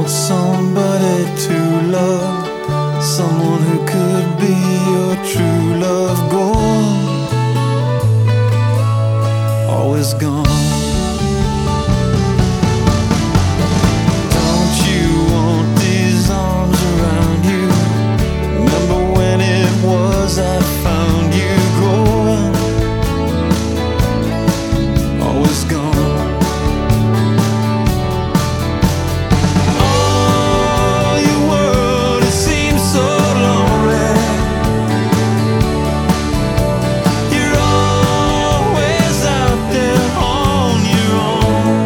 want somebody to love, someone who could be your true love. Gone, always gone. I found you growing, always gone. Oh, your world, it seems so lonely. You're always out there on your own.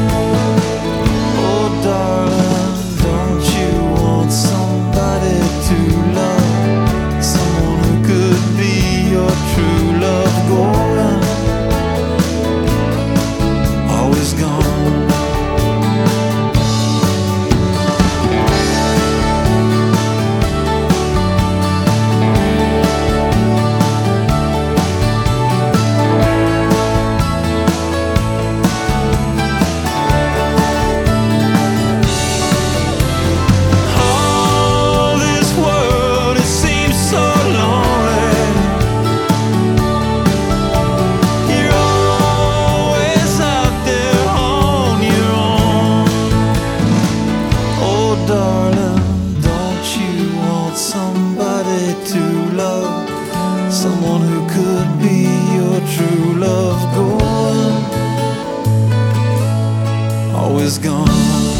Oh, darling, don't you want somebody to love, someone who could be your true love? Going, always gone. Oh, this world, it seems so lonely. You're always out there on your own. Oh, darling, don't you want somebody to love, someone who could be your true love? Going, always gone.